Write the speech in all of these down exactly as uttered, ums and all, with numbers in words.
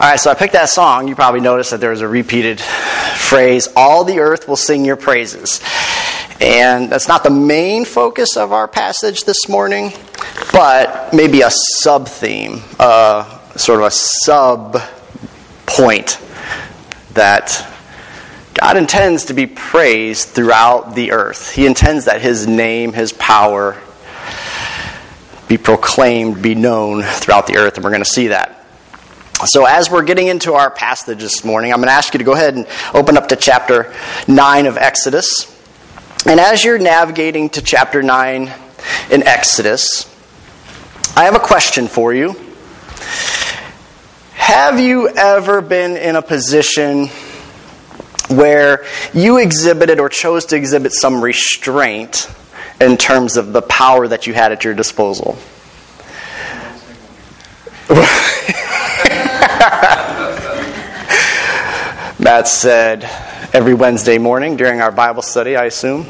All right, so I picked that song. You probably noticed that there was a repeated phrase, all the earth will sing your praises. And that's not the main focus of our passage this morning, but maybe a sub-theme, uh, sort of a sub-point that God intends to be praised throughout the earth. He intends that His name, His power, be proclaimed, be known throughout the earth, and we're going to see that. So as we're getting into our passage this morning, I'm going to ask you to go ahead and open up to chapter nine of Exodus. And as you're navigating to chapter nine in Exodus, I have a question for you. Have you ever been in a position where you exhibited or chose to exhibit some restraint in terms of the power that you had at your disposal? Matt said every Wednesday morning during our Bible study, I assume.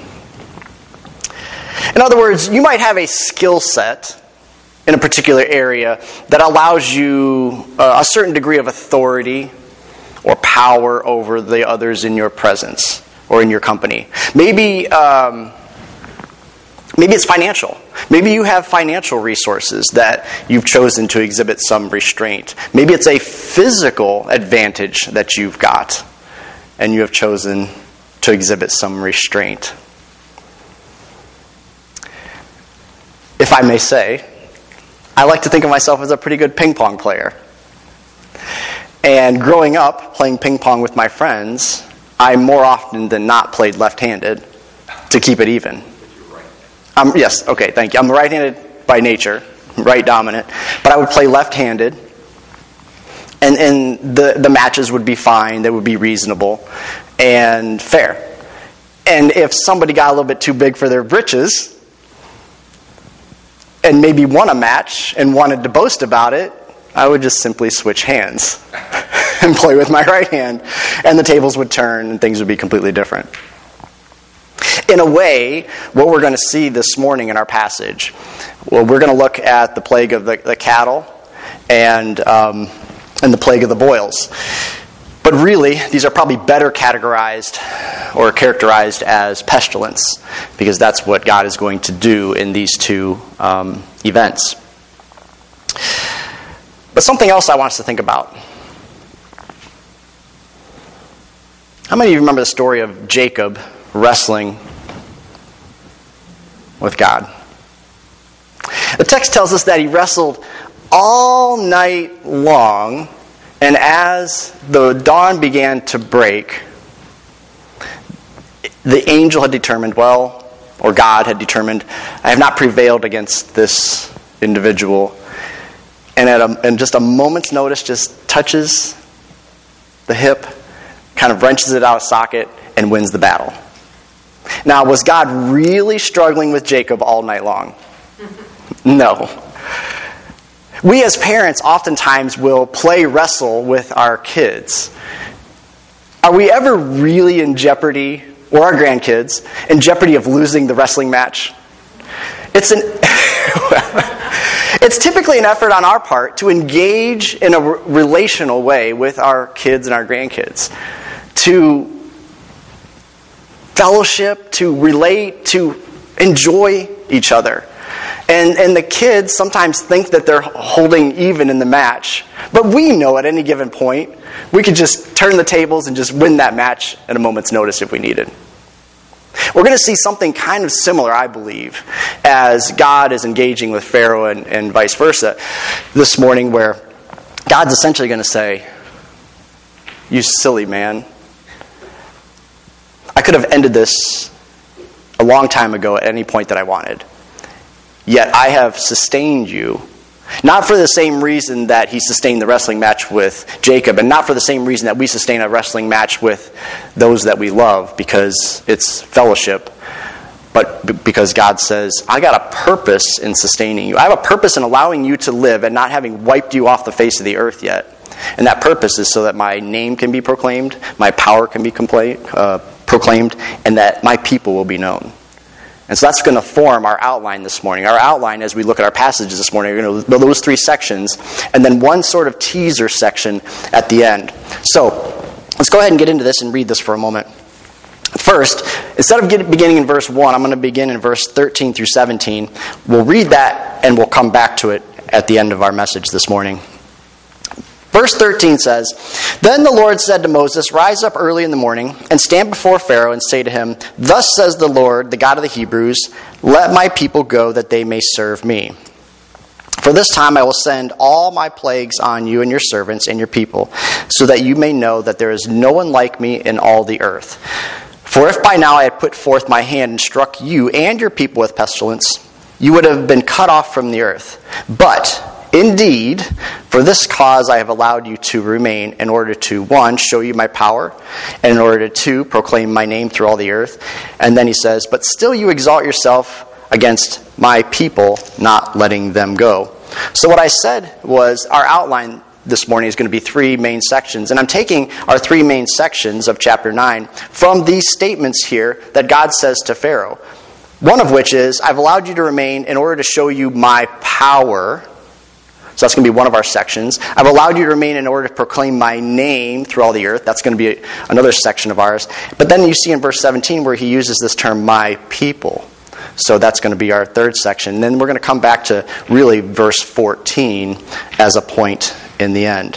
In other words, you might have a skill set in a particular area that allows you uh, a certain degree of authority or power over the others in your presence or in your company. Maybe, um, maybe it's financial. Maybe you have financial resources that you've chosen to exhibit some restraint. Maybe it's a physical advantage that you've got, and you have chosen to exhibit some restraint. If I may say, I like to think of myself as a pretty good ping pong player. And growing up, playing ping pong with my friends, I more often than not played left-handed to keep it even. Um, yes, okay, thank you. I'm right-handed by nature, right dominant, but I would play left-handed, and, and the, the matches would be fine, they would be reasonable and fair. And if somebody got a little bit too big for their britches and maybe won a match and wanted to boast about it, I would just simply switch hands and play with my right hand, and the tables would turn and things would be completely different. In a way, what we're going to see this morning in our passage, well, we're going to look at the plague of the, the cattle and um, and the plague of the boils. But really, these are probably better categorized or characterized as pestilence, because that's what God is going to do in these two um, events. But something else I want us to think about. How many of you remember the story of Jacob wrestling with God? The text tells us that he wrestled all night long, and as the dawn began to break, the angel had determined, well, or God had determined, I have not prevailed against this individual. And at a, in just a moment's notice, just touches the hip, kind of wrenches it out of socket, and wins the battle. Now, was God really struggling with Jacob all night long? No. We as parents oftentimes will play wrestle with our kids. Are we ever really in jeopardy, or our grandkids, in jeopardy of losing the wrestling match? It's an... It's typically an effort on our part to engage in a relational way with our kids and our grandkids, to fellowship, to relate, to enjoy each other. And and the kids sometimes think that they're holding even in the match, but we know at any given point we could just turn the tables and just win that match at a moment's notice if we needed. We're going to see something kind of similar, I believe, as God is engaging with Pharaoh and, and vice versa this morning, where God's essentially going to say, you silly man. I could have ended this a long time ago at any point that I wanted. Yet I have sustained you, not for the same reason that he sustained the wrestling match with Jacob, and not for the same reason that we sustain a wrestling match with those that we love, because it's fellowship, but b- because God says, I got a purpose in sustaining you. I have a purpose in allowing you to live and not having wiped you off the face of the earth yet. And that purpose is so that my name can be proclaimed, my power can be compla- uh, proclaimed, and that my people will be known. And so that's going to form our outline this morning. Our outline, as we look at our passages this morning, are going to those three sections, and then one sort of teaser section at the end. So let's go ahead and get into this and read this for a moment. First, instead of get, beginning in verse one, I'm going to begin in verse thirteen through seventeen. We'll read that, and we'll come back to it at the end of our message this morning. Verse thirteen says, "Then the Lord said to Moses, 'Rise up early in the morning, and stand before Pharaoh, and say to him, Thus says the Lord, the God of the Hebrews, Let my people go, that they may serve me. For this time I will send all my plagues on you and your servants and your people, so that you may know that there is no one like me in all the earth. For if by now I had put forth my hand and struck you and your people with pestilence, you would have been cut off from the earth. But indeed, for this cause I have allowed you to remain, in order to, one, show you my power, and in order to, two, proclaim my name through all the earth.' And then he says, 'But still you exalt yourself against my people, not letting them go.'" So what I said was our outline this morning is going to be three main sections. And I'm taking our three main sections of chapter nine from these statements here that God says to Pharaoh. One of which is, I've allowed you to remain in order to show you my power. So that's going to be one of our sections. I've allowed you to remain in order to proclaim my name through all the earth. That's going to be another section of ours. But then you see in verse seventeen where he uses this term, my people. So that's going to be our third section. And then we're going to come back to really verse fourteen as a point in the end.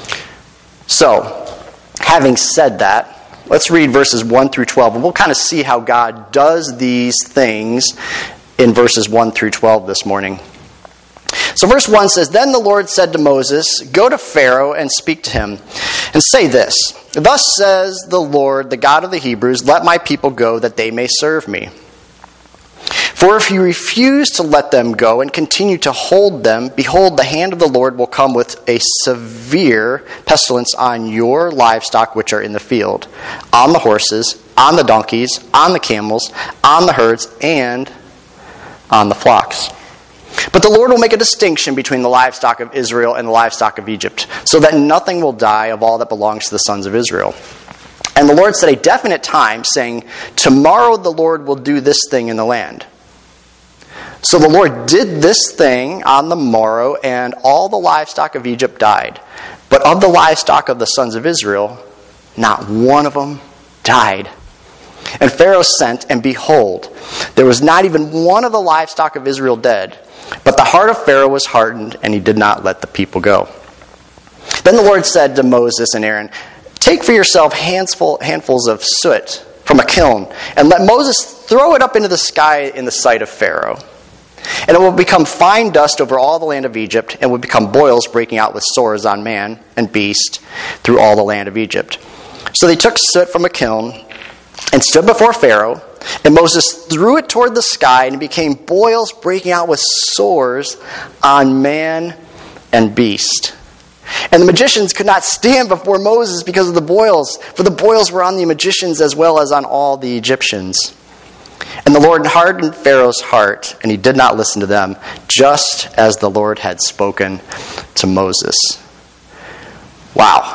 So, having said that, let's read verses one through twelve. And we'll kind of see how God does these things in verses one through twelve this morning. So verse one says, "Then the Lord said to Moses, Go to Pharaoh and speak to him, and say this, Thus says the Lord, the God of the Hebrews, Let my people go, that they may serve me. For if you refuse to let them go and continue to hold them, behold, the hand of the Lord will come with a severe pestilence on your livestock which are in the field, on the horses, on the donkeys, on the camels, on the herds, and on the flocks. But the Lord will make a distinction between the livestock of Israel and the livestock of Egypt, so that nothing will die of all that belongs to the sons of Israel. And the Lord set a definite time, saying, Tomorrow the Lord will do this thing in the land. So the Lord did this thing on the morrow, and all the livestock of Egypt died. But of the livestock of the sons of Israel, not one of them died. And Pharaoh sent, and behold, there was not even one of the livestock of Israel dead. But the heart of Pharaoh was hardened, and he did not let the people go. Then the Lord said to Moses and Aaron, Take for yourself handful, handfuls of soot from a kiln, and let Moses throw it up into the sky in the sight of Pharaoh. And it will become fine dust over all the land of Egypt, and will become boils breaking out with sores on man and beast through all the land of Egypt. So they took soot from a kiln and stood before Pharaoh, and Moses threw it toward the sky, and it became boils breaking out with sores on man and beast. And the magicians could not stand before Moses because of the boils, for the boils were on the magicians as well as on all the Egyptians. And the Lord hardened Pharaoh's heart, and he did not listen to them, just as the Lord had spoken to Moses. Wow.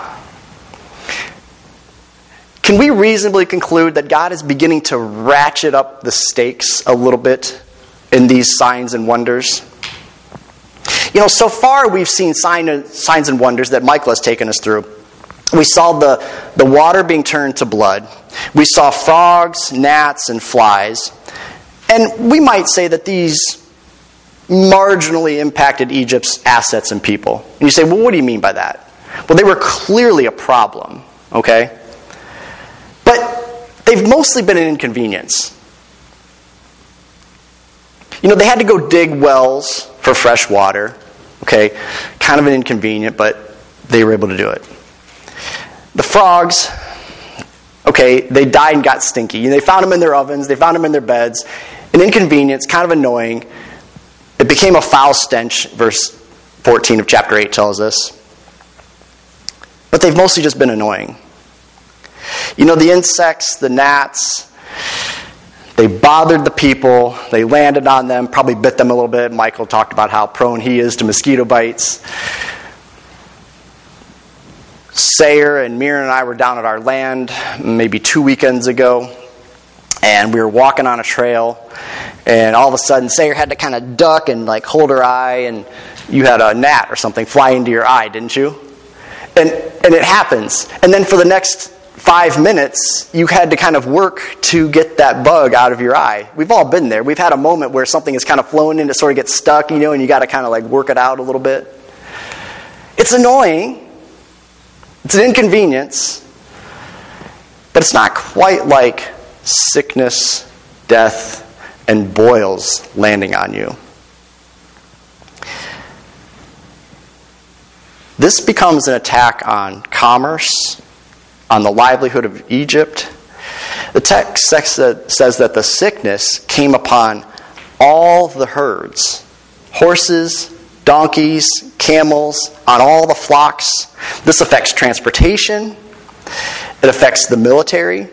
Can we reasonably conclude that God is beginning to ratchet up the stakes a little bit in these signs and wonders? You know, so far we've seen sign, signs and wonders that Michael has taken us through. We saw the, the water being turned to blood. We saw frogs, gnats, and flies. And we might say that these marginally impacted Egypt's assets and people. And you say, well, what do you mean by that? Well, they were clearly a problem, okay? But they've mostly been an inconvenience. You know, they had to go dig wells for fresh water, okay? Kind of an inconvenient, but they were able to do it. The frogs, okay, they died and got stinky. They found them in their ovens. They found them in their beds. An inconvenience, kind of annoying. It became a foul stench, verse fourteen of chapter eight tells us. But they've mostly just been annoying. You know, the insects, the gnats, they bothered the people. They landed on them, probably bit them a little bit. Michael talked about how prone he is to mosquito bites. Sayer and Mira and I were down at our land maybe two weekends ago, and we were walking on a trail, and all of a sudden Sayre had to kind of duck and like hold her eye, and you had a gnat or something fly into your eye, didn't you? And and it happens. And then for the next five minutes, you had to kind of work to get that bug out of your eye. We've all been there. We've had a moment where something is kind of flown in, it sort of gets stuck, you know, and you got to kind of like work it out a little bit. It's annoying. It's an inconvenience. But it's not quite like sickness, death, and boils landing on you. This becomes an attack on commerce, on the livelihood of Egypt. The text says that the sickness came upon all the herds, horses, donkeys, camels, on all the flocks. This affects transportation. It affects the military.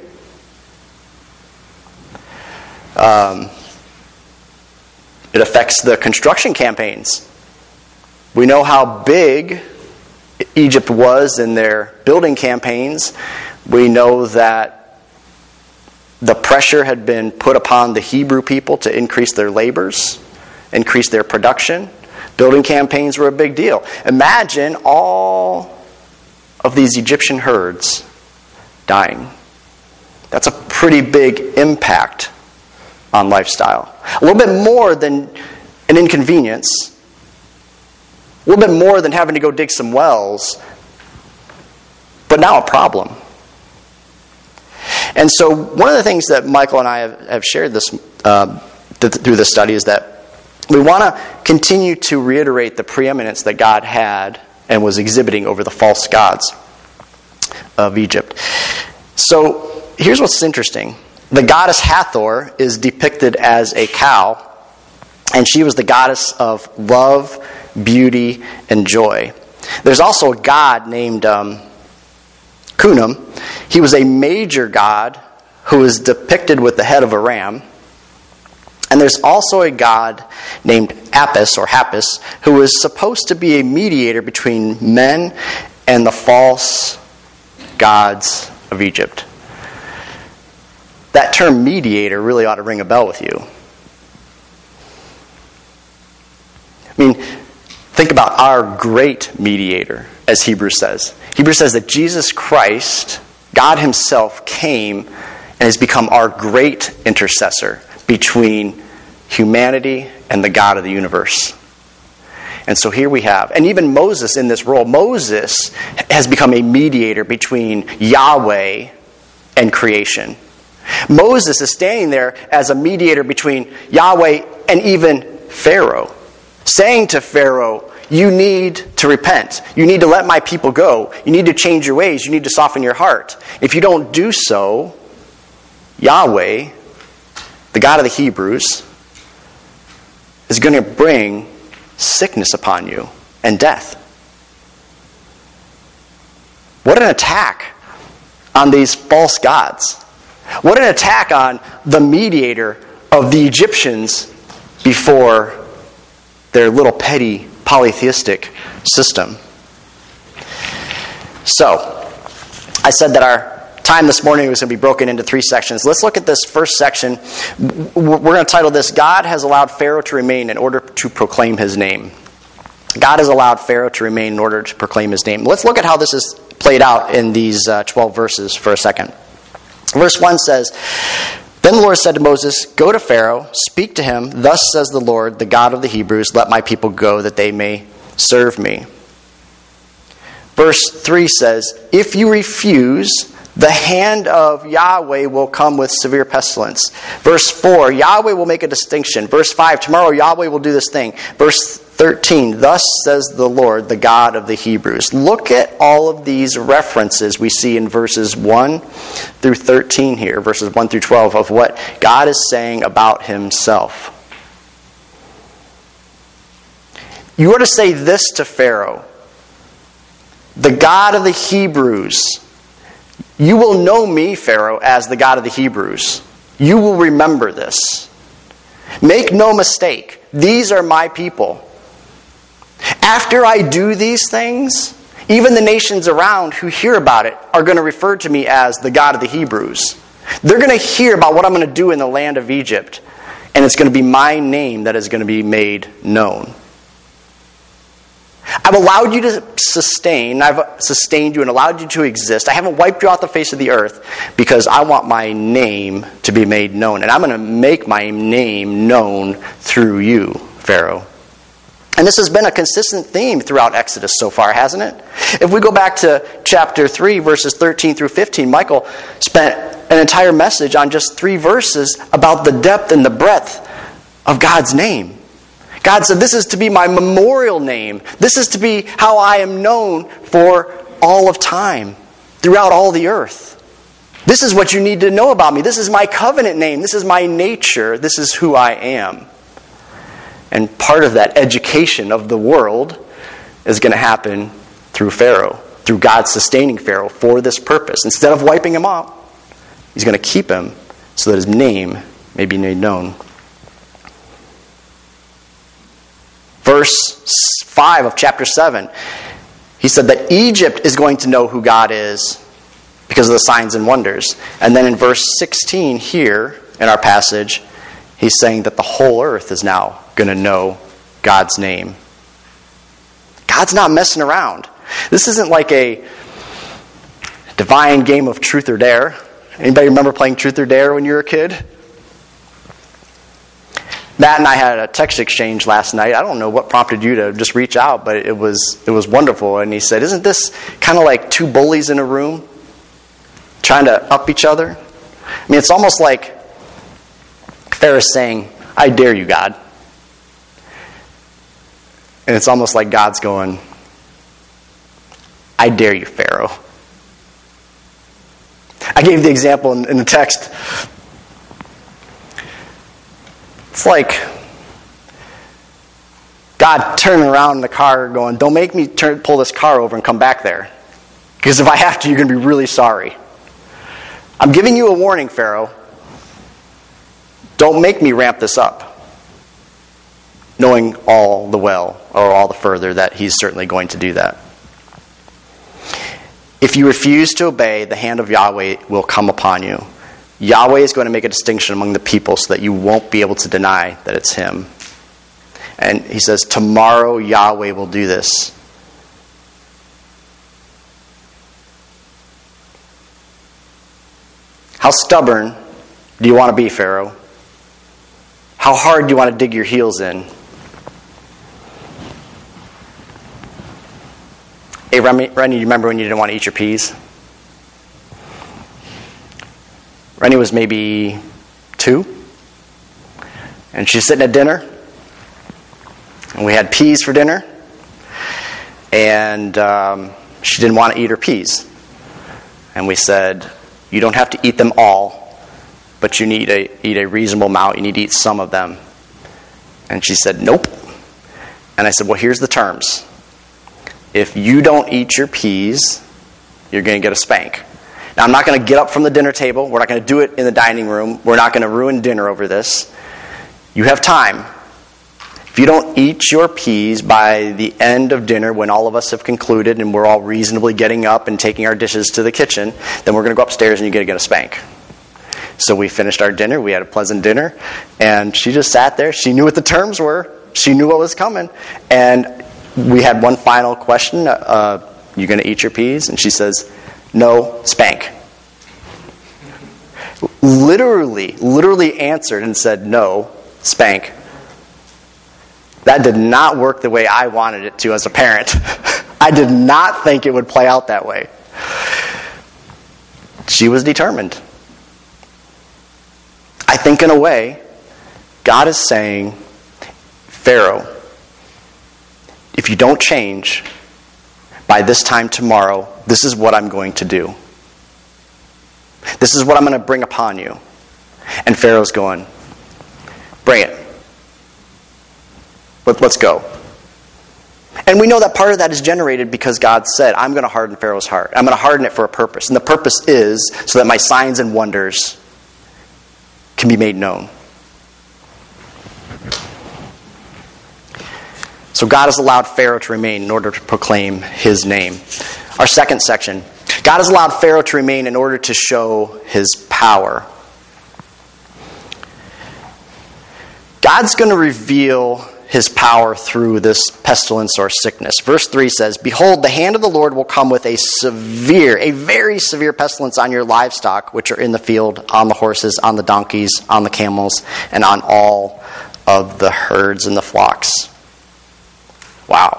Um, it affects the construction campaigns. We know how big Egypt was in their building campaigns. We know that the pressure had been put upon the Hebrew people to increase their labors, increase their production. Building campaigns were a big deal. Imagine all of these Egyptian herds dying. That's a pretty big impact on lifestyle. A little bit more than an inconvenience. A little bit more than having to go dig some wells, but now a problem. And so one of the things that Michael and I have, have shared this uh, th- through this study is that we want to continue to reiterate the preeminence that God had and was exhibiting over the false gods of Egypt. So here's what's interesting. The goddess Hathor is depicted as a cow, and she was the goddess of love, beauty, and joy. There's also a god named um, Khnum. He was a major god who is depicted with the head of a ram. And there's also a god named Apis, or Happis, who is supposed to be a mediator between men and the false gods of Egypt. That term mediator really ought to ring a bell with you. I mean, think about our great mediator, as Hebrews says. Hebrews says that Jesus Christ, God himself, came and has become our great intercessor between humanity and the God of the universe. And so here we have, and even Moses in this role, Moses has become a mediator between Yahweh and creation. Moses is standing there as a mediator between Yahweh and even Pharaoh, saying to Pharaoh, you need to repent. You need to let my people go. You need to change your ways. You need to soften your heart. If you don't do so, Yahweh, the God of the Hebrews, is going to bring sickness upon you and death. What an attack on these false gods. What an attack on the mediator of the Egyptians before their little petty polytheistic system. So, I said that our time this morning was going to be broken into three sections. Let's look at this first section. We're going to title this, God has allowed Pharaoh to remain in order to proclaim his name. God has allowed Pharaoh to remain in order to proclaim his name. Let's look at how this is played out in these uh, twelve verses for a second. Verse one says, Then the Lord said to Moses, Go to Pharaoh, speak to him, thus says the Lord, the God of the Hebrews, let my people go that they may serve me. Verse three says, If you refuse, the hand of Yahweh will come with severe pestilence. Verse four, Yahweh will make a distinction. Verse five, tomorrow Yahweh will do this thing. Verse thirteen, thus says the Lord, the God of the Hebrews. Look at all of these references we see in verses one through thirteen here, verses one through twelve, of what God is saying about himself. You are to say this to Pharaoh, the God of the Hebrews. You will know me, Pharaoh, as the God of the Hebrews. You will remember this. Make no mistake, these are my people. After I do these things, even the nations around who hear about it are going to refer to me as the God of the Hebrews. They're going to hear about what I'm going to do in the land of Egypt. And it's going to be my name that is going to be made known. I've allowed you to sustain, I've sustained you and allowed you to exist. I haven't wiped you off the face of the earth because I want my name to be made known. And I'm going to make my name known through you, Pharaoh. And this has been a consistent theme throughout Exodus so far, hasn't it? If we go back to chapter three, verses thirteen through fifteen, Michael spent an entire message on just three verses about the depth and the breadth of God's name. God said, this is to be my memorial name. This is to be how I am known for all of time, throughout all the earth. This is what you need to know about me. This is my covenant name. This is my nature. This is who I am. And part of that education of the world is going to happen through Pharaoh, through God sustaining Pharaoh for this purpose. Instead of wiping him out, he's going to keep him so that his name may be made known. Verse five of chapter seven, he said that Egypt is going to know who God is because of the signs and wonders. And then in verse sixteen here in our passage, he's saying that the whole earth is now going to know God's name. God's not messing around. This isn't like a divine game of truth or dare. Anybody remember playing truth or dare when you were a kid? Matt and I had a text exchange last night. I don't know what prompted you to just reach out, but it was it was wonderful. And he said, isn't this kind of like two bullies in a room trying to up each other? I mean, it's almost like Pharaoh saying, I dare you, God. And it's almost like God's going, I dare you, Pharaoh. I gave the example in, in the text. It's like God turning around in the car going, don't make me turn, pull this car over and come back there. Because if I have to, you're going to be really sorry. I'm giving you a warning, Pharaoh. Don't make me ramp this up. Knowing all the well, or all the further, that he's certainly going to do that. If you refuse to obey, the hand of Yahweh will come upon you. Yahweh is going to make a distinction among the people so that you won't be able to deny that it's him. And he says, tomorrow Yahweh will do this. How stubborn do you want to be, Pharaoh? How hard do you want to dig your heels in? Hey, Rennie, Rennie, you remember when you didn't want to eat your peas? Rennie was maybe two, and she's sitting at dinner, and we had peas for dinner, and um, she didn't want to eat her peas. And we said, you don't have to eat them all, but you need to eat a reasonable amount. You need to eat some of them. And she said, nope. And I said, well, here's the terms. If you don't eat your peas, you're going to get a spank. Now, I'm not going to get up from the dinner table. We're not going to do it in the dining room. We're not going to ruin dinner over this. You have time. If you don't eat your peas by the end of dinner, when all of us have concluded and we're all reasonably getting up and taking our dishes to the kitchen, then we're going to go upstairs and you're going to get a spank. So we finished our dinner. We had a pleasant dinner. And she just sat there. She knew what the terms were. She knew what was coming. And we had one final question. Uh, you going to eat your peas? And she says, no, spank. Literally, literally answered and said, no, spank. That did not work the way I wanted it to as a parent. I did not think it would play out that way. She was determined. I think in a way, God is saying, Pharaoh, if you don't change by this time tomorrow, this is what I'm going to do. This is what I'm going to bring upon you. And Pharaoh's going, bring it. Let, let's go. And we know that part of that is generated because God said, I'm going to harden Pharaoh's heart. I'm going to harden it for a purpose. And the purpose is so that my signs and wonders can be made known. So God has allowed Pharaoh to remain in order to proclaim his name. Our second section. God has allowed Pharaoh to remain in order to show his power. God's going to reveal his power through this pestilence or sickness. Verse three says, "Behold, the hand of the Lord will come with a severe, a very severe pestilence on your livestock, which are in the field, on the horses, on the donkeys, on the camels, and on all of the herds and the flocks." Wow.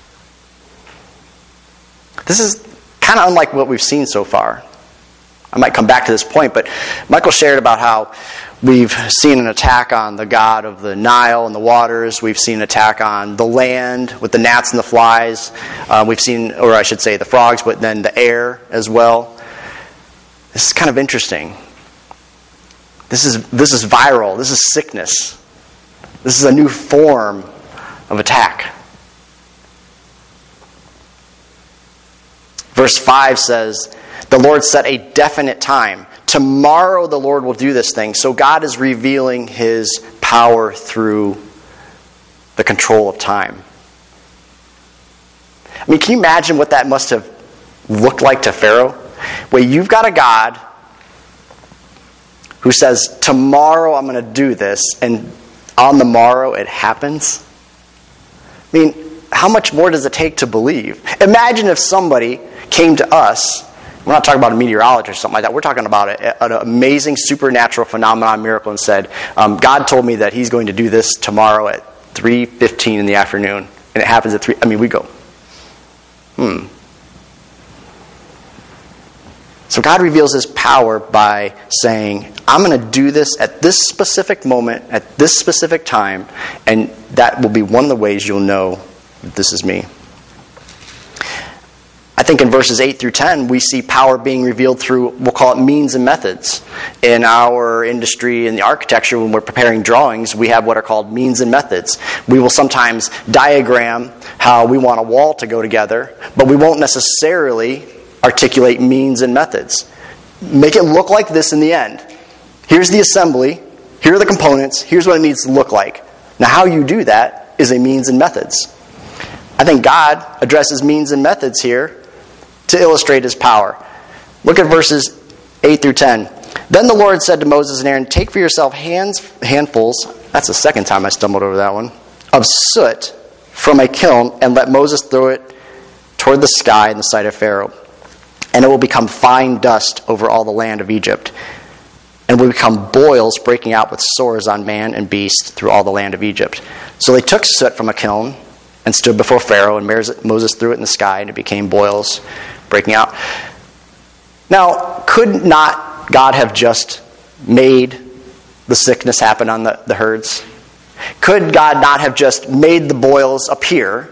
This is kind of unlike what we've seen so far. I might come back to this point, but Michael shared about how we've seen an attack on the god of the Nile and the waters. We've seen an attack on the land with the gnats and the flies. Uh, we've seen, or I should say the frogs, but then the air as well. This is kind of interesting. This is, this is viral. This is sickness. This is a new form of attack. Verse five says, "The Lord set a definite time. Tomorrow the Lord will do this thing." So God is revealing his power through the control of time. I mean, can you imagine what that must have looked like to Pharaoh? Where you've got a God who says, tomorrow I'm going to do this, and on the morrow it happens? I mean, how much more does it take to believe? Imagine if somebody came to us. We're not talking about a meteorologist or something like that. We're talking about a, an amazing supernatural phenomenon, miracle, and said, um, God told me that he's going to do this tomorrow at three fifteen in the afternoon. And it happens at three. I mean, we go, hmm. So God reveals his power by saying, I'm going to do this at this specific moment, at this specific time, and that will be one of the ways you'll know that this is me. I think in verses eight through ten, we see power being revealed through, we'll call it means and methods. In our industry, in the architecture, when we're preparing drawings, we have what are called means and methods. We will sometimes diagram how we want a wall to go together, but we won't necessarily articulate means and methods. Make it look like this in the end. Here's the assembly. Here are the components. Here's what it needs to look like. Now, how you do that is a means and methods. I think God addresses means and methods here to illustrate his power. Look at verses eight through ten. Then the Lord said to Moses and Aaron, "Take for yourself hands, handfuls," that's the second time I stumbled over that one, "of soot from a kiln, and let Moses throw it toward the sky in the sight of Pharaoh. And it will become fine dust over all the land of Egypt, and will become boils breaking out with sores on man and beast through all the land of Egypt." So they took soot from a kiln and stood before Pharaoh, and Moses threw it in the sky, and it became boils breaking out. Now, could not God have just made the sickness happen on the, the herds? Could God not have just made the boils appear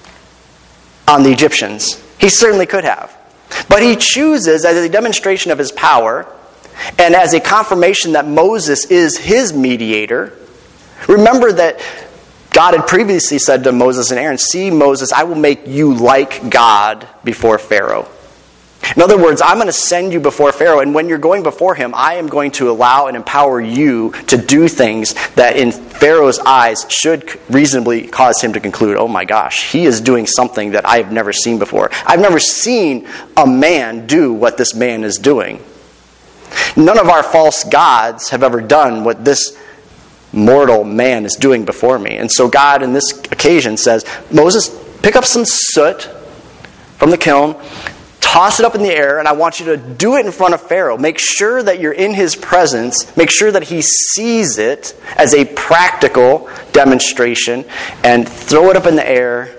on the Egyptians? He certainly could have. But he chooses, as a demonstration of his power, and as a confirmation that Moses is his mediator. Remember that God had previously said to Moses and Aaron, "See, Moses, I will make you like God before Pharaoh." In other words, I'm going to send you before Pharaoh, and when you're going before him, I am going to allow and empower you to do things that in Pharaoh's eyes should reasonably cause him to conclude, oh my gosh, he is doing something that I have never seen before. I've never seen a man do what this man is doing. None of our false gods have ever done what this mortal man is doing before me. And so God, in this occasion, says, Moses, pick up some soot from the kiln, toss it up in the air, and I want you to do it in front of Pharaoh. Make sure that you're in his presence. Make sure that he sees it as a practical demonstration, and throw it up in the air,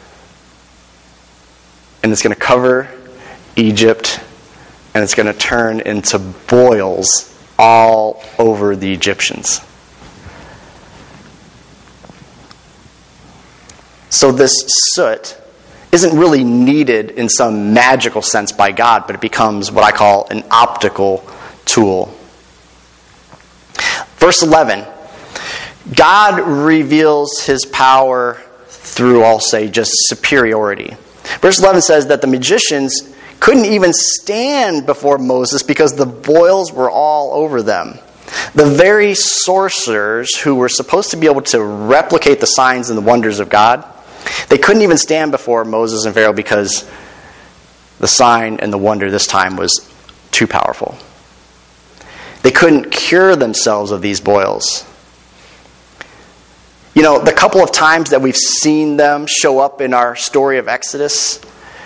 and it's going to cover Egypt, and it's going to turn into boils all over the Egyptians. So this soot isn't really needed in some magical sense by God, but it becomes what I call an optical tool. Verse eleven. God reveals his power through, I'll say, just superiority. Verse eleven says that the magicians couldn't even stand before Moses because the boils were all over them. The very sorcerers who were supposed to be able to replicate the signs and the wonders of God, they couldn't even stand before Moses and Pharaoh because the sign and the wonder this time was too powerful. They couldn't cure themselves of these boils. You know, the couple of times that we've seen them show up in our story of Exodus,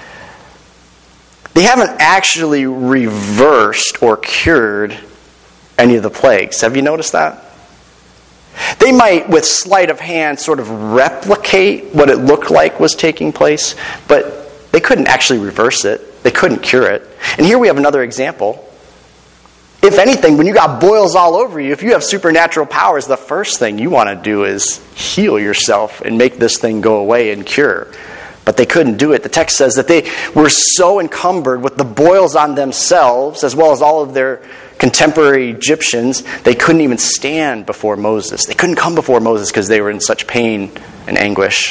they haven't actually reversed or cured any of the plagues. Have you noticed that? They might, with sleight of hand, sort of replicate what it looked like was taking place, but they couldn't actually reverse it. They couldn't cure it. And here we have another example. If anything, when you got boils all over you, if you have supernatural powers, the first thing you want to do is heal yourself and make this thing go away and cure. But they couldn't do it. The text says that they were so encumbered with the boils on themselves, as well as all of their contemporary Egyptians, they couldn't even stand before Moses. They couldn't come before Moses because they were in such pain and anguish.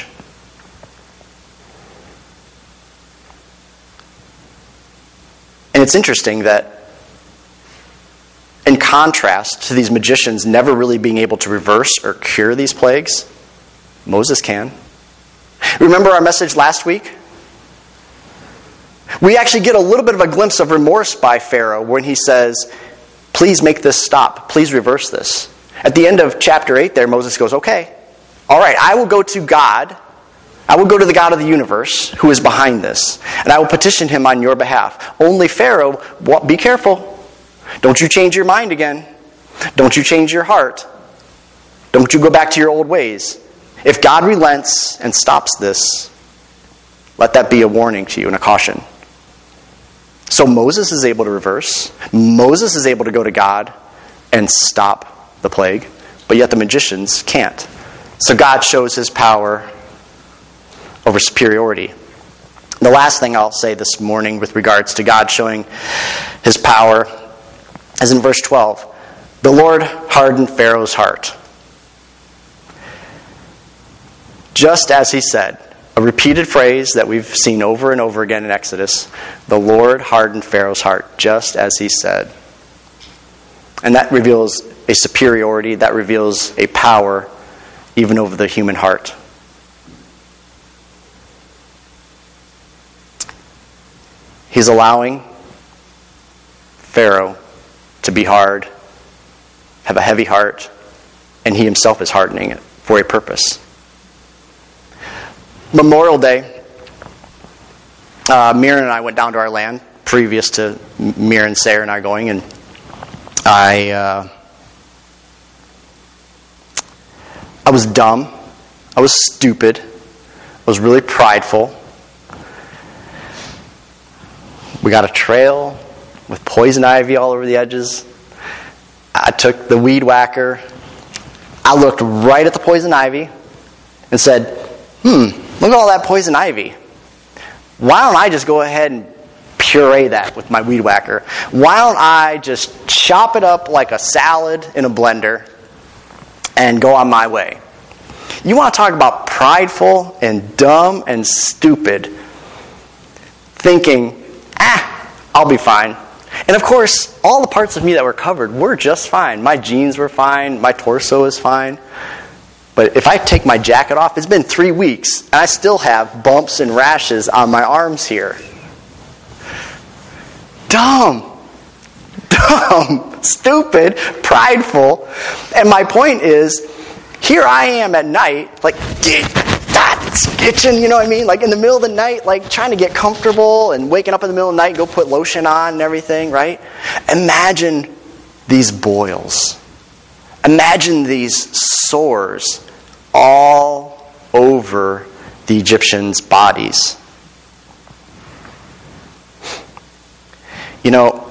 And it's interesting that in contrast to these magicians never really being able to reverse or cure these plagues, Moses can. Remember our message last week? We actually get a little bit of a glimpse of remorse by Pharaoh when he says, please make this stop. Please reverse this. At the end of chapter eight there, Moses goes, okay, all right, I will go to God. I will go to the God of the universe who is behind this, and I will petition him on your behalf. Only Pharaoh, be careful. Don't you change your mind again. Don't you change your heart. Don't you go back to your old ways. If God relents and stops this, let that be a warning to you and a caution. So Moses is able to reverse. Moses is able to go to God and stop the plague, but yet the magicians can't. So God shows his power over superiority. The last thing I'll say this morning with regards to God showing his power is in verse twelve. The Lord hardened Pharaoh's heart, just as he said. A repeated phrase that we've seen over and over again in Exodus. The Lord hardened Pharaoh's heart, just as he said. And that reveals a superiority, that reveals a power even over the human heart. He's allowing Pharaoh to be hard, have a heavy heart, and he himself is hardening it for a purpose. Memorial Day, uh, Mira and I went down to our land previous to Mira and Sarah and I going, and I uh, I was dumb, I was stupid, I was really prideful. We got a trail with poison ivy all over the edges. I took the weed whacker. I looked right at the poison ivy and said, hmm, look at all that poison ivy. Why don't I just go ahead and puree that with my weed whacker? Why don't I just chop it up like a salad in a blender and go on my way? You want to talk about prideful and dumb and stupid, thinking, ah, I'll be fine. And of course, all the parts of me that were covered were just fine. My jeans were fine. My torso is fine. But if I take my jacket off, it's been three weeks, and I still have bumps and rashes on my arms here. Dumb. Dumb. Stupid. Prideful. And my point is, here I am at night, like, itching, you know what I mean? Like in the middle of the night, like trying to get comfortable and waking up in the middle of the night, go put lotion on and everything, right? Imagine these boils. Imagine these sores all over the Egyptians' bodies. You know,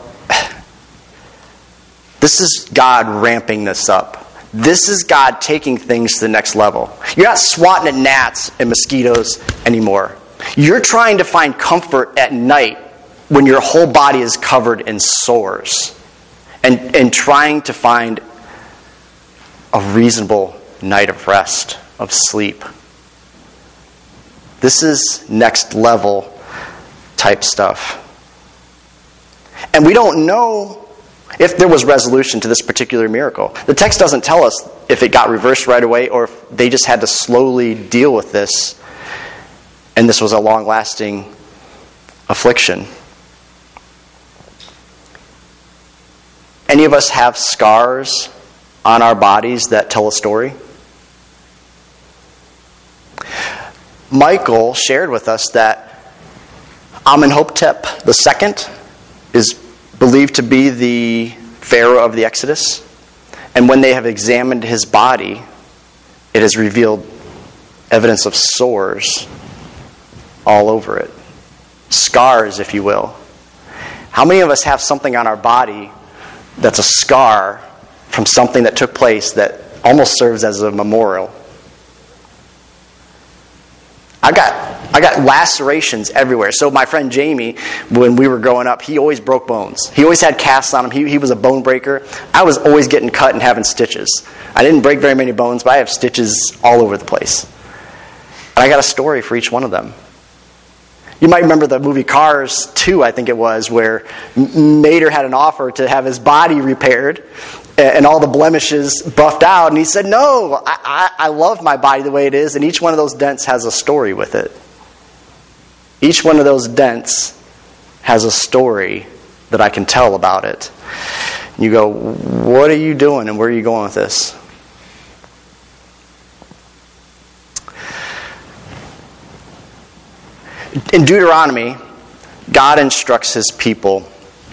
this is God ramping this up. This is God taking things to the next level. You're not swatting at gnats and mosquitoes anymore. You're trying to find comfort at night when your whole body is covered in sores. And, and trying to find a reasonable night of rest, of sleep. This is next level type stuff. And we don't know if there was resolution to this particular miracle. The text doesn't tell us if it got reversed right away or if they just had to slowly deal with this and this was a long-lasting affliction. Any of us have scars on our bodies that tell a story? Michael shared with us that Amenhotep the Second is believed to be the Pharaoh of the Exodus. And when they have examined his body, it has revealed evidence of sores all over it. Scars, if you will. How many of us have something on our body that's a scar from something that took place that almost serves as a memorial? I got I got lacerations everywhere. So my friend Jamie, when we were growing up, he always broke bones. He always had casts on him. He, he was a bone breaker. I was always getting cut and having stitches. I didn't break very many bones, but I have stitches all over the place. And I got a story for each one of them. You might remember the movie Cars two, I think it was, where Mater had an offer to have his body repaired and all the blemishes buffed out. And he said, no, I, I, I love my body the way it is. And each one of those dents has a story with it. Each one of those dents has a story that I can tell about it. And you go, what are you doing and where are you going with this? In Deuteronomy, God instructs his people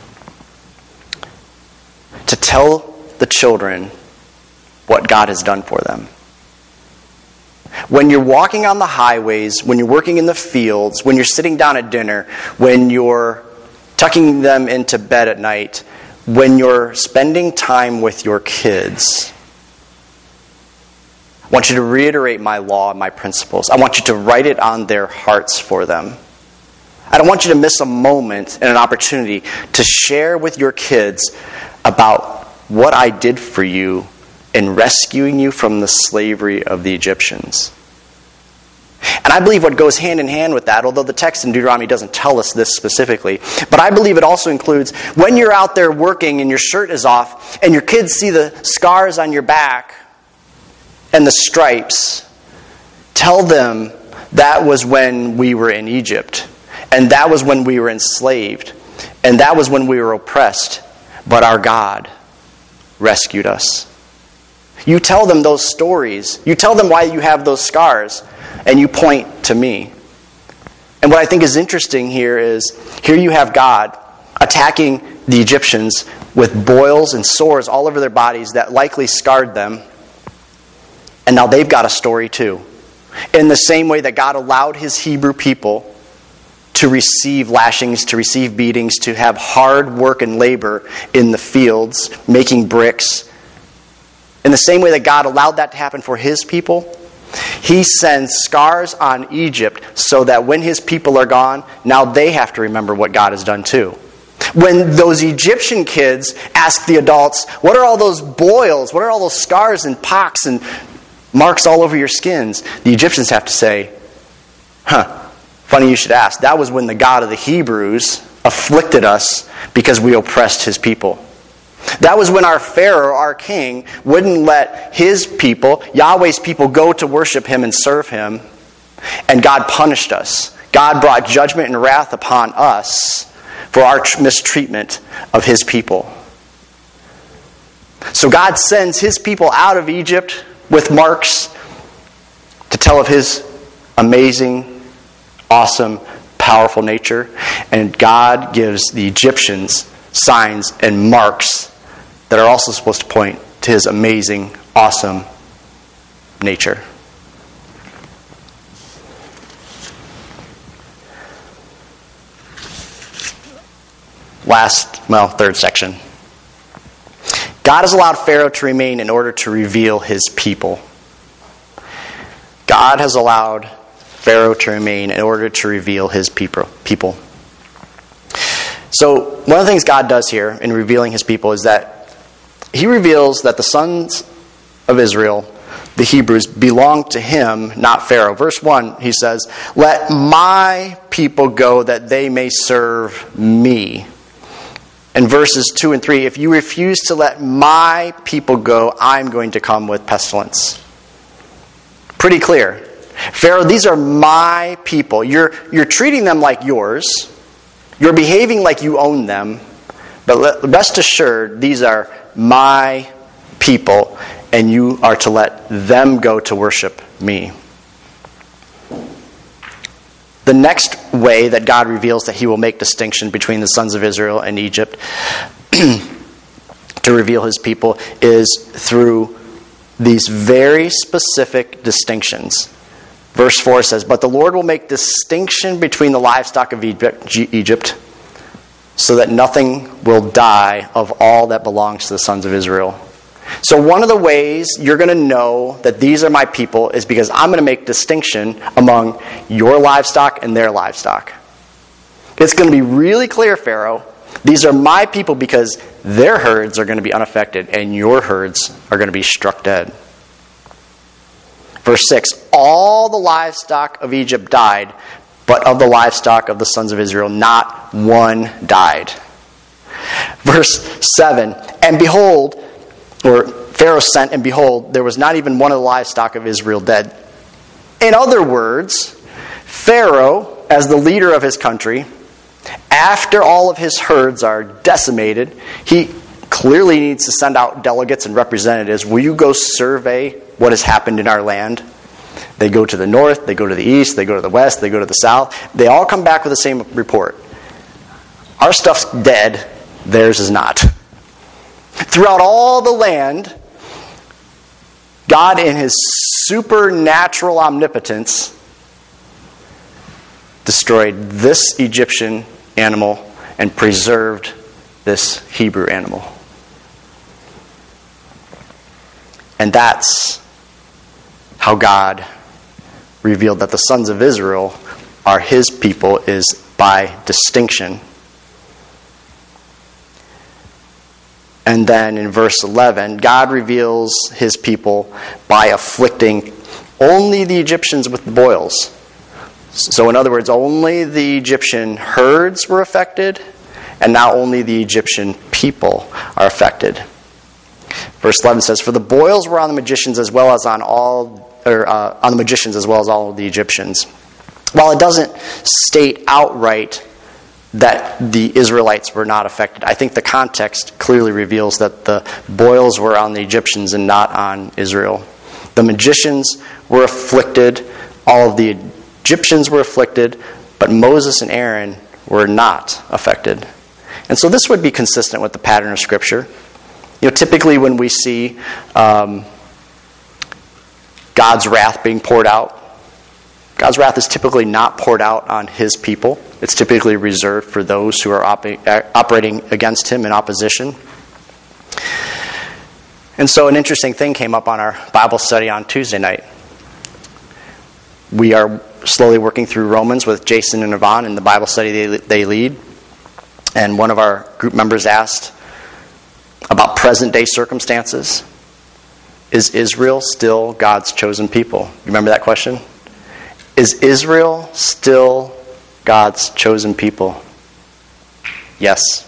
to tell the children what God has done for them. When you're walking on the highways, when you're working in the fields, when you're sitting down at dinner, when you're tucking them into bed at night, when you're spending time with your kids, I want you to reiterate my law and my principles. I want you to write it on their hearts for them. I don't want you to miss a moment and an opportunity to share with your kids about what I did for you in rescuing you from the slavery of the Egyptians. And I believe what goes hand in hand with that, although the text in Deuteronomy doesn't tell us this specifically, but I believe it also includes when you're out there working and your shirt is off and your kids see the scars on your back and the stripes, tell them that was when we were in Egypt. And that was when we were enslaved. And that was when we were oppressed. But our God rescued us. You tell them those stories. You tell them why you have those scars. And you point to me. And what I think is interesting here is, here you have God attacking the Egyptians with boils and sores all over their bodies that likely scarred them. And now they've got a story too. In the same way that God allowed his Hebrew people to receive lashings, to receive beatings, to have hard work and labor in the fields, making bricks. In the same way that God allowed that to happen for his people, he sends scars on Egypt so that when his people are gone, now they have to remember what God has done too. When those Egyptian kids ask the adults, what are all those boils? What are all those scars and pocks and marks all over your skins? The Egyptians have to say, huh, funny you should ask. That was when the God of the Hebrews afflicted us because we oppressed his people. That was when our Pharaoh, our king, wouldn't let his people, Yahweh's people, go to worship him and serve him. And God punished us. God brought judgment and wrath upon us for our mistreatment of his people. So God sends his people out of Egypt with marks to tell of his amazing, awesome, powerful nature. And God gives the Egyptians signs and marks that are also supposed to point to his amazing, awesome nature. Last, well, third section. God has allowed Pharaoh to remain in order to reveal his people. God has allowed Pharaoh to remain in order to reveal his people. So, one of the things God does here in revealing his people is that he reveals that the sons of Israel, the Hebrews, belong to him, not Pharaoh. Verse one, he says, "Let my people go that they may serve me." And verses two and three, "If you refuse to let my people go, I'm going to come with pestilence." Pretty clear. Pharaoh, these are my people. You're, you're treating them like yours. You're behaving like you own them. But let, rest assured, these are my people, and you are to let them go to worship me. The next way that God reveals that he will make distinction between the sons of Israel and Egypt to reveal his people is through these very specific distinctions. Verse four says, "But the Lord will make distinction between the livestock of Egypt, so that nothing will die of all that belongs to the sons of Israel." So one of the ways you're going to know that these are my people is because I'm going to make distinction among your livestock and their livestock. It's going to be really clear, Pharaoh. These are my people because their herds are going to be unaffected and your herds are going to be struck dead. Verse six, "All the livestock of Egypt died, but of the livestock of the sons of Israel not one died." Verse seven, "And behold," or Pharaoh sent, and behold, there was not even one of the livestock of Israel dead. In other words, Pharaoh, as the leader of his country, after all of his herds are decimated, he clearly needs to send out delegates and representatives. Will you go survey what has happened in our land? They go to the north, they go to the east, they go to the west, they go to the south. They all come back with the same report. Our stuff's dead, theirs is not. Throughout all the land, God in his supernatural omnipotence destroyed this Egyptian animal and preserved this Hebrew animal. And that's how God revealed that the sons of Israel are his people, is by distinction. And then in verse eleven, God reveals his people by afflicting only the Egyptians with boils. So in other words, only the Egyptian herds were affected, and now only the Egyptian people are affected. Verse eleven says, "For the boils were on the magicians as well as on all, or uh, on the magicians as well as all of the Egyptians." While it doesn't state outright that the Israelites were not affected, I think the context clearly reveals that the boils were on the Egyptians and not on Israel. The magicians were afflicted, all of the Egyptians were afflicted, but Moses and Aaron were not affected. And so this would be consistent with the pattern of Scripture. You know, typically when we see um, God's wrath being poured out, God's wrath is typically not poured out on his people. It's typically reserved for those who are op- operating against him in opposition. And so an interesting thing came up on our Bible study on Tuesday night. We are slowly working through Romans with Jason and Yvonne in the Bible study they, they lead. And one of our group members asked about present-day circumstances. Is Israel still God's chosen people? You remember that question? Is Israel still God's chosen people? Yes.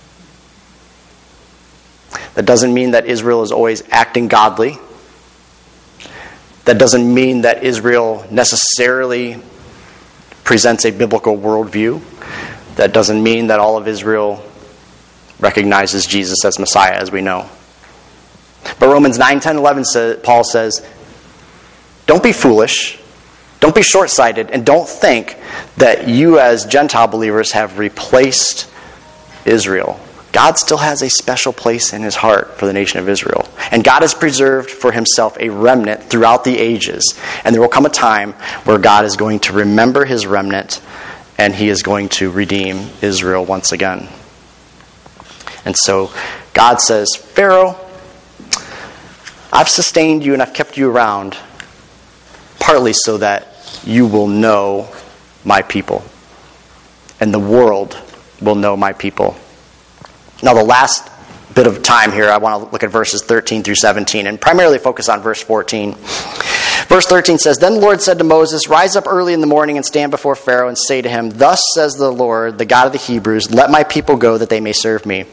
That doesn't mean that Israel is always acting godly. That doesn't mean that Israel necessarily presents a biblical worldview. That doesn't mean that all of Israel recognizes Jesus as Messiah, as we know. But Romans nine, ten, eleven, says, Paul says, don't be foolish, don't be short-sighted, and don't think that you as Gentile believers have replaced Israel. God still has a special place in his heart for the nation of Israel. And God has preserved for himself a remnant throughout the ages. And there will come a time where God is going to remember his remnant and he is going to redeem Israel once again. And so God says, Pharaoh, I've sustained you and I've kept you around partly so that you will know my people. And the world will know my people. Now, the last bit of time here, I want to look at verses thirteen through seventeen and primarily focus on verse fourteen. Verse thirteen says, Then the Lord said to Moses, Rise up early in the morning and stand before Pharaoh and say to him, Thus says the Lord, the God of the Hebrews, let my people go that they may serve me.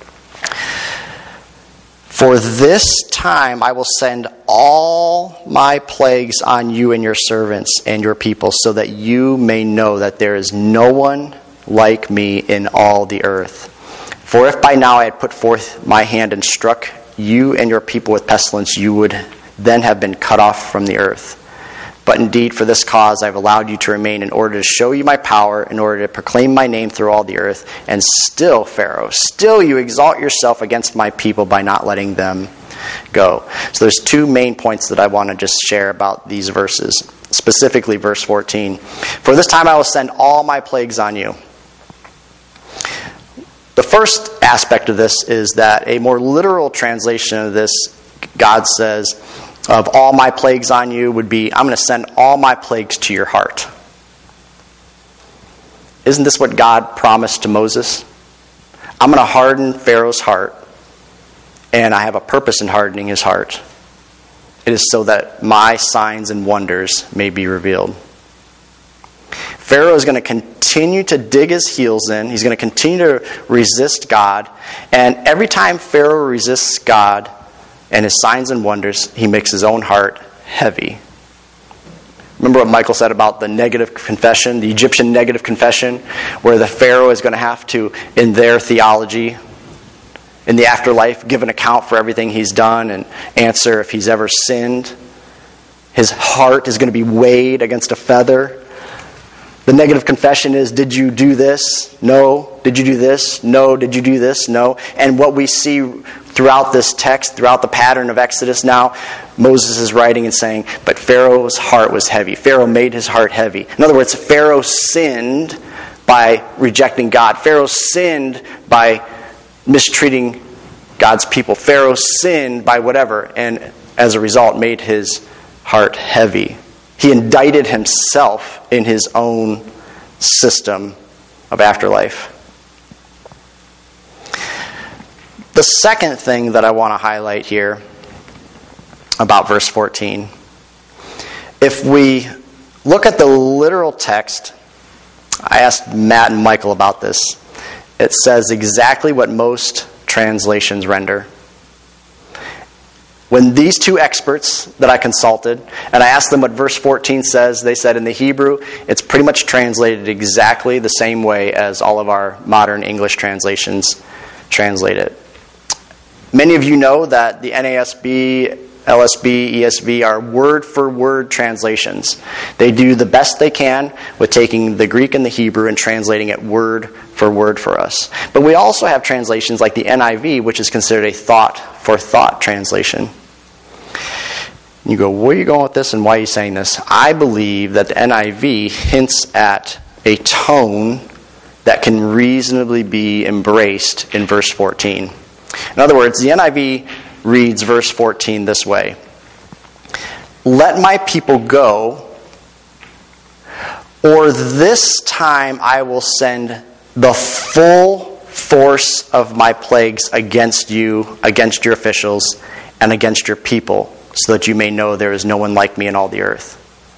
For this time I will send all my plagues on you and your servants and your people, so that you may know that there is no one like me in all the earth. For if by now I had put forth my hand and struck you and your people with pestilence, you would then have been cut off from the earth. But indeed, for this cause I've allowed you to remain, in order to show you my power, in order to proclaim my name through all the earth. And still, Pharaoh, still you exalt yourself against my people by not letting them go. So there's two main points that I want to just share about these verses, specifically verse fourteen. For this time I will send all my plagues on you. The first aspect of this is that a more literal translation of this, God says, of all my plagues on you would be, I'm going to send all my plagues to your heart. Isn't this what God promised to Moses? I'm going to harden Pharaoh's heart, and I have a purpose in hardening his heart. It is so that my signs and wonders may be revealed. Pharaoh is going to continue to dig his heels in. He's going to continue to resist God. And every time Pharaoh resists God and his signs and wonders, he makes his own heart heavy. Remember what Michael said about the negative confession, the Egyptian negative confession, where the Pharaoh is going to have to, in their theology, in the afterlife, give an account for everything he's done and answer if he's ever sinned. His heart is going to be weighed against a feather. The negative confession is, did you do this? No. Did you do this? No. Did you do this? No. And what we see throughout this text, throughout the pattern of Exodus now, Moses is writing and saying, but Pharaoh's heart was heavy. Pharaoh made his heart heavy. In other words, Pharaoh sinned by rejecting God. Pharaoh sinned by mistreating God's people. Pharaoh sinned by whatever, and as a result made his heart heavy. He indicted himself in his own system of afterlife. The second thing that I want to highlight here about verse fourteen, if we look at the literal text, I asked Matt and Michael about this. It says exactly what most translations render. When these two experts that I consulted, and I asked them what verse fourteen says, they said in the Hebrew, it's pretty much translated exactly the same way as all of our modern English translations translate it. Many of you know that the N A S B, L S B, E S V are word-for-word translations. They do the best they can with taking the Greek and the Hebrew and translating it word for word for us. But we also have translations like the N I V, which is considered a thought-for-thought translation. You go, where are you going with this and why are you saying this? I believe that the N I V hints at a tone that can reasonably be embraced in verse fourteen. In other words, the N I V reads verse fourteen this way. Let my people go, or this time I will send the full force of my plagues against you, against your officials, and against your people, so that you may know there is no one like me in all the earth.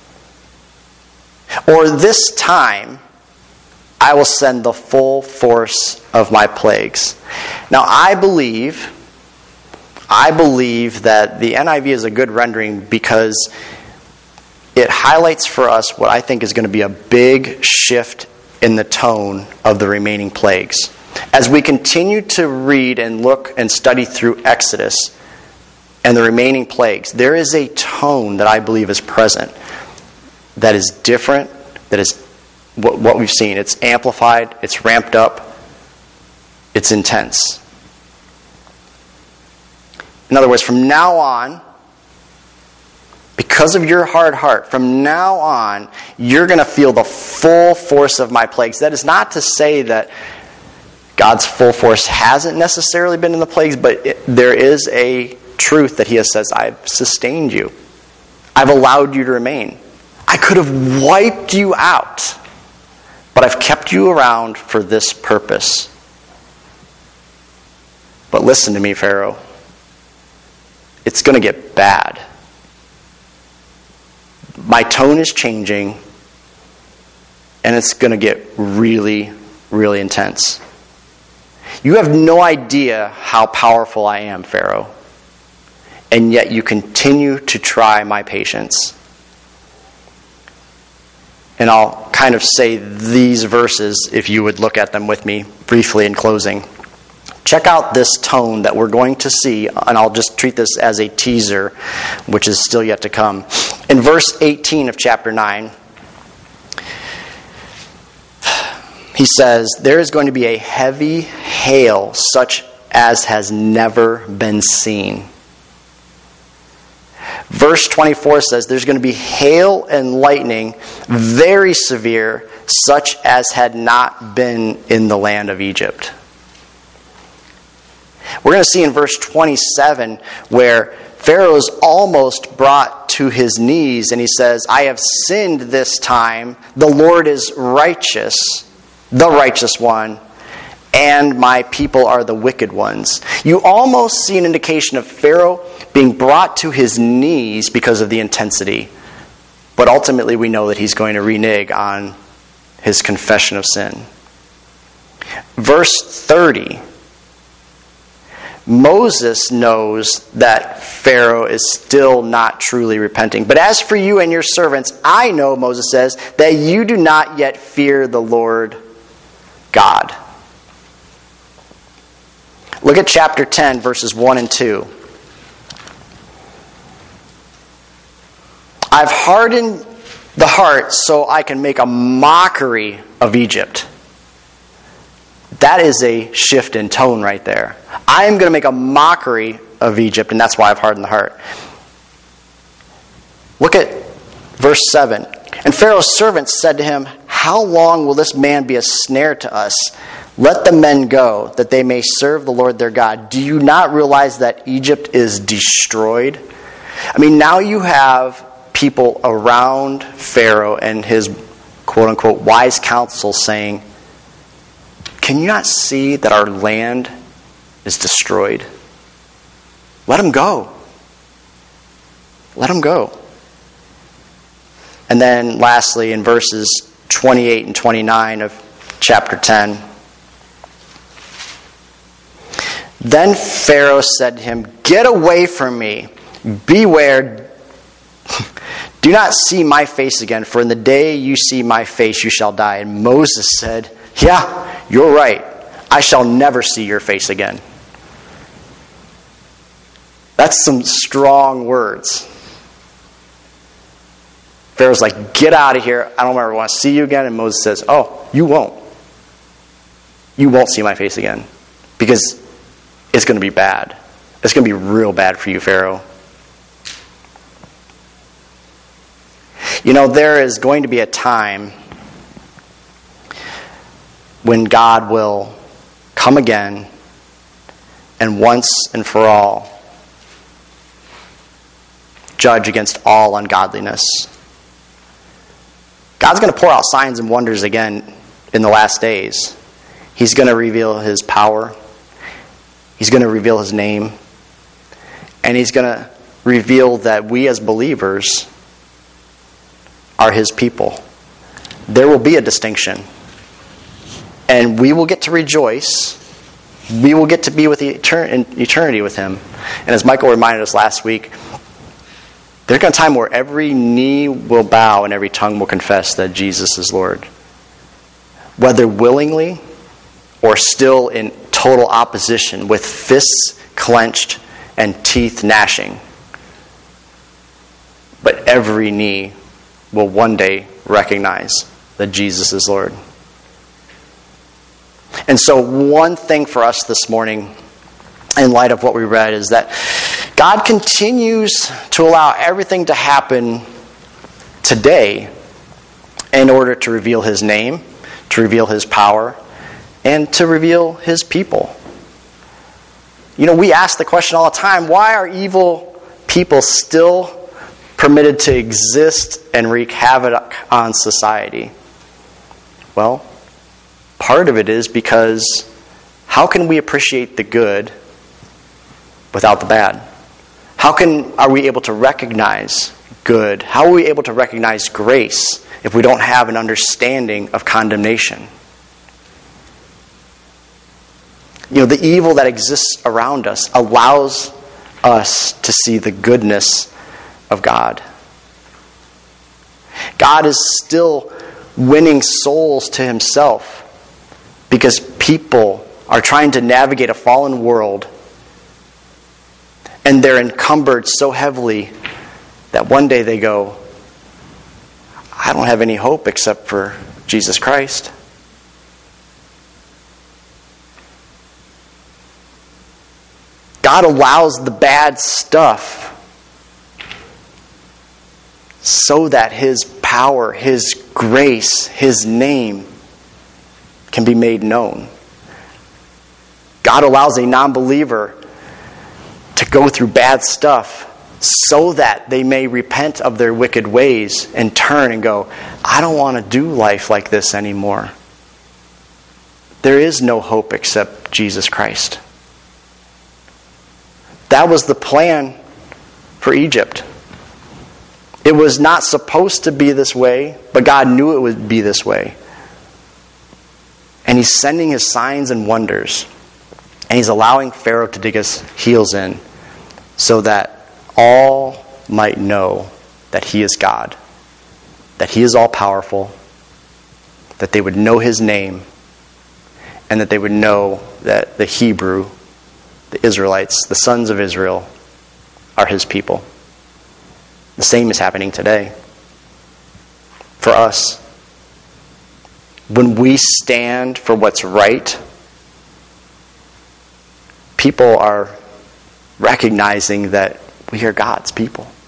Or this time I will send the full force of my plagues. Now I believe, I believe that the N I V is a good rendering because it highlights for us what I think is going to be a big shift in the tone of the remaining plagues. As we continue to read and look and study through Exodus and the remaining plagues, there is a tone that I believe is present that is different, that is what, what we've seen. It's amplified, it's ramped up, it's intense. In other words, from now on, because of your hard heart, from now on, you're going to feel the full force of my plagues. That is not to say that God's full force hasn't necessarily been in the plagues, but it, there is a truth that He has says, I've sustained you. I've allowed you to remain. I could have wiped you out, but I've kept you around for this purpose. But listen to me, Pharaoh. It's going to get bad. My tone is changing, and it's going to get really, really intense. You have no idea how powerful I am, Pharaoh, and yet you continue to try my patience. And I'll kind of say these verses, if you would look at them with me briefly in closing. Check out this tone that we're going to see, and I'll just treat this as a teaser, which is still yet to come. In verse eighteen of chapter nine, he says, there is going to be a heavy hail such as has never been seen. Verse twenty-four says there's going to be hail and lightning, very severe, such as had not been in the land of Egypt. We're going to see in verse twenty-seven where Pharaoh is almost brought to his knees and he says, I have sinned this time. The Lord is righteous, the righteous one, and my people are the wicked ones. You almost see an indication of Pharaoh being brought to his knees because of the intensity. But ultimately we know that he's going to renege on his confession of sin. Verse thirty. Moses knows that Pharaoh is still not truly repenting. But as for you and your servants, I know, Moses says, that you do not yet fear the Lord God. Look at chapter ten, verses one and two. I've hardened the heart so I can make a mockery of Egypt. That is a shift in tone right there. I am going to make a mockery of Egypt, and that's why I've hardened the heart. Look at verse seven. And Pharaoh's servants said to him, how long will this man be a snare to us? Let the men go, that they may serve the Lord their God. Do you not realize that Egypt is destroyed? I mean, now you have people around Pharaoh and his quote-unquote wise counsel saying, can you not see that our land is destroyed? Let him go. Let him go. And then lastly, in verses twenty-eight and twenty-nine of chapter ten, then Pharaoh said to him, get away from me. Beware. Do not see my face again, for in the day you see my face, you shall die. And Moses said, yeah, you're right. I shall never see your face again. That's some strong words. Pharaoh's like, get out of here. I don't ever want to see you again. And Moses says, oh, you won't. You won't see my face again. Because it's going to be bad. It's going to be real bad for you, Pharaoh. You know, there is going to be a time when God will come again and once and for all judge against all ungodliness. God's going to pour out signs and wonders again in the last days. He's going to reveal his power. He's going to reveal his name. And he's going to reveal that we as believers are his people. There will be a distinction. And we will get to rejoice. We will get to be with etern- in eternity with him. And as Michael reminded us last week, there's going to be a time where every knee will bow and every tongue will confess that Jesus is Lord. Whether willingly or still in total opposition with fists clenched and teeth gnashing. But every knee will one day recognize that Jesus is Lord. And so one thing for us this morning, in light of what we read, is that God continues to allow everything to happen today in order to reveal his name, to reveal his power, and to reveal his people. You know, we ask the question all the time, why are evil people still permitted to exist and wreak havoc on society? Well, part of it is because how can we appreciate the good without the bad? How can are we able to recognize good? How are we able to recognize grace if we don't have an understanding of condemnation? You know, the evil that exists around us allows us to see the goodness of God. God is still winning souls to himself because people are trying to navigate a fallen world and they're encumbered so heavily that one day they go, I don't have any hope except for Jesus Christ. God allows the bad stuff so that His power, His grace, His name can be made known. God allows a non-believer to go through bad stuff so that they may repent of their wicked ways and turn and go, I don't want to do life like this anymore. There is no hope except Jesus Christ. That was the plan for Egypt. It was not supposed to be this way, but God knew it would be this way. And He's sending His signs and wonders. And He's allowing Pharaoh to dig his heels in so that all might know that He is God, that He is all-powerful, that they would know His name, and that they would know that the Hebrew, the Israelites, the sons of Israel, are His people. The same is happening today for us. When we stand for what's right, people are recognizing that we are God's people.